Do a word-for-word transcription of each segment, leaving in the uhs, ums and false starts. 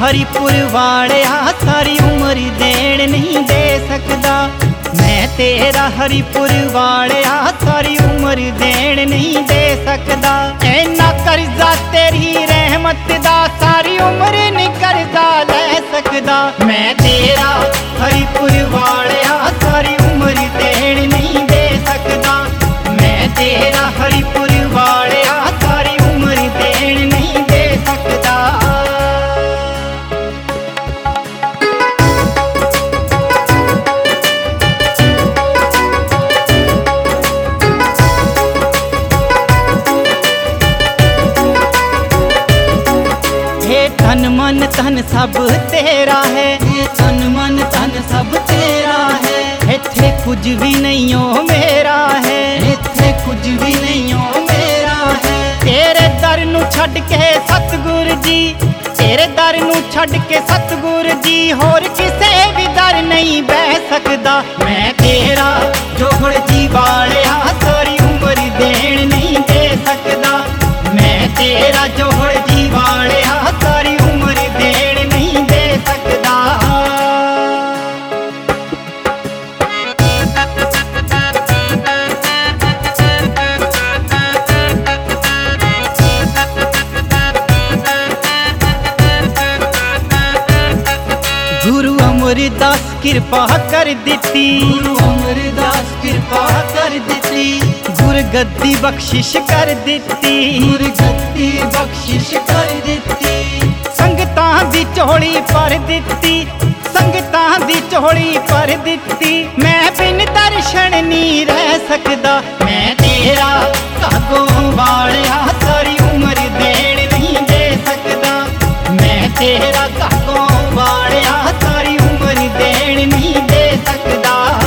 हरिपुर वालिया सारी उम्र देण नहीं दे सकदा। मैं तेरा हरिपुर वालिया सारी उम्र देण नहीं दे सकदा। ऐना कर्जा तेरी रहमत दा सारी उम्र नहीं कर्जा ले सकदा। मैं तेरा हरिपुर वालिया सारी उम्र देण नहीं दे सकदा। मैं तेरा हरिपुर वालिया सारी उम्र देण नहीं दे सकदा। तन मन धन सब तेरा है, तन मन धन सब तेरा है। इत्थे कुछ भी नहीं हो मेरा है, इत्थे कुछ भी नहीं हो मेरा है। तेरे दर नू छड़ के सतगुर जी, तेरे दर नू छड़ के सतगुर जी होर किसे भी दर नहीं बह सकदा। मैं तेरा जोगड़ जी वालिया सारी उम्र देण नहीं दे सकदा। मैं तेरा जोगड़ जी वालिया सारी उम्र देण नहीं दे सकदा। गुरु अमरदास कृपा कर दिती, गुरु अमरदास कृपा कर दिती। गुरगद्दी बख्शिश कर दिती, गुरगद्दी बख्शिश कर दिती। संगतां दी झोली भर दिती, संगतां दी झोली भर दिती। मैं बिन दर्शन नहीं रह सकदा। मैं तेरा कागों वालिया सारी उम्र देण नहीं दे सकदा। मैं तेरा कागों वालिया सारी उम्र देण नहीं दे सकदा।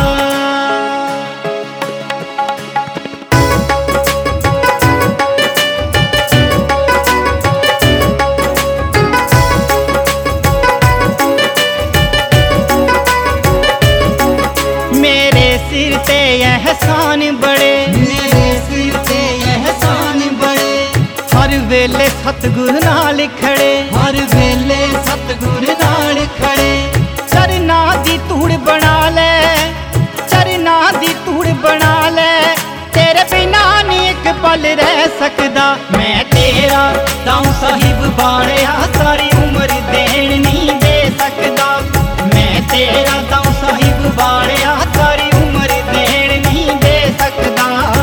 मेरे सिर ते एहसान बड़े, मेरे सिर ते एहसान बड़े। हर वेले सतगुर नाल खड़े, हर वेले सतगुर नाल खड़े। चरना दी धूड़ बना ले, चरना दी धूड़ बना ले। तेरे बिना नहीं एक पल रह सकदा। मैं तेरा दाऊं साहिब वालिया सारी उम्र देण नहीं दे सकदा। मैं तेरा दाऊं साहिब वालिया सारी उम्र देण नहीं दे सकदा।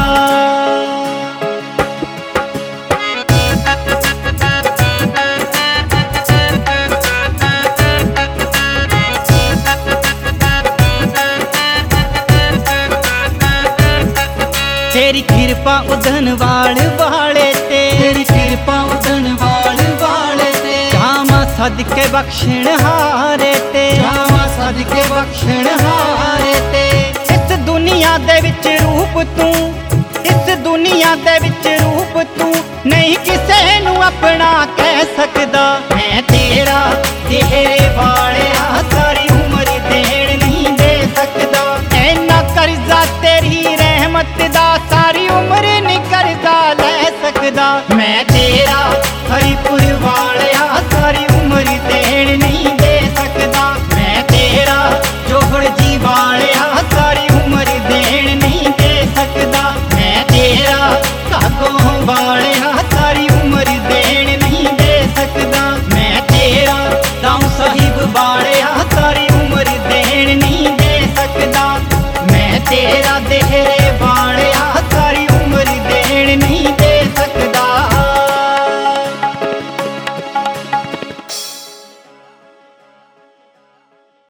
तेरी कृपा उदन वाल वाले ते, तेरी कृपा उदन वाल वाले ते। जावा सदके बख्शण हारे ते, जावा सदके बख्शण हारे ते। इस दुनिया दे विच रूप तू, इस दुनिया दे विच रूप तू नहीं किसे नू अपना कह सकदा। मैं तेरा तेरे वालिया सारी उम्र देण नहीं दे सकदा। ऐना कर्जा तेरी रहमत दा सारी